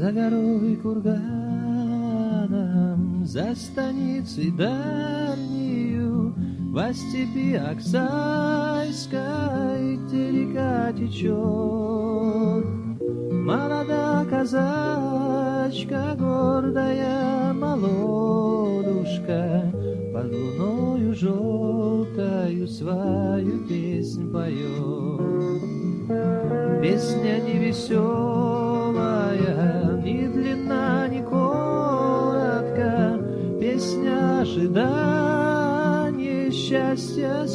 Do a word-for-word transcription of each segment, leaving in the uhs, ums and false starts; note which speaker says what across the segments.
Speaker 1: За горой курганом, за станицей дальнею, во степи Аксайской, где река течет. Молода казачка, гордая молодушка, под луною желтою свою песнь поет. Песня не веселая, ни длинна, ни коротка, песня ожидания счастья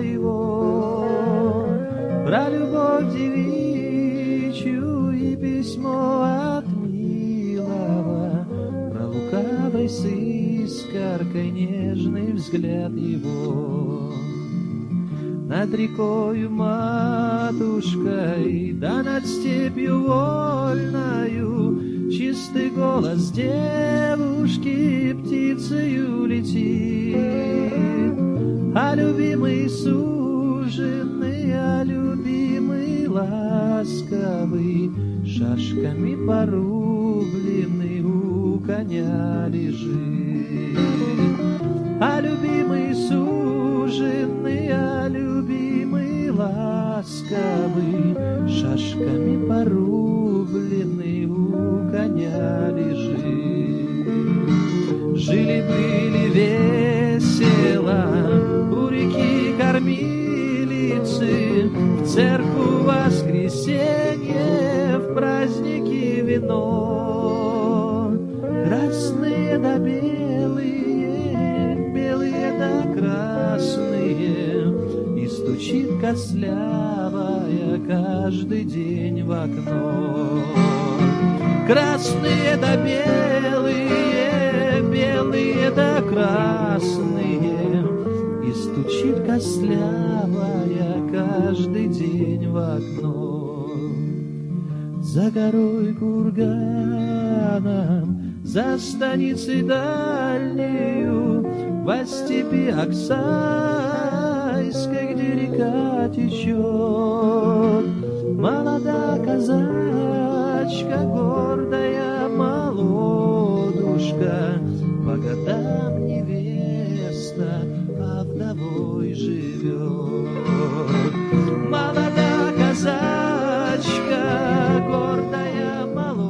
Speaker 1: своего, про любовь девичью и письмо от милого, про лукавый с искоркой нежный взгляд его. Над рекою матушкой, да над степью вольною, чистый голос девушки птицею летит. А любимый суженый, а любимый ласковый, шашками порубленный у коня лежит. А любимый суженый, а любимый ласковый, шашками порубленный у коня лежит. Жили-были весело у реки кормилицы, в церковь воскресенье, в праздники вино. Красные да белые, белые да красные, и стучит кослявая каждый день в окно. Красные да белые, белые да красные, и стучит кослявая каждый день в окно. За горой курганом, за станицей дальнею, во степи Аксайской, где река течет. Молода казачка, гордая молодушка, по годам невеста, а вдовой живет. Молода казачка, гордая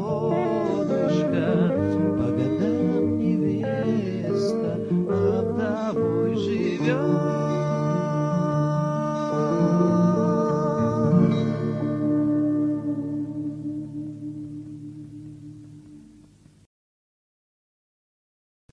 Speaker 1: молодушка, по годам невеста, а вдовой живет.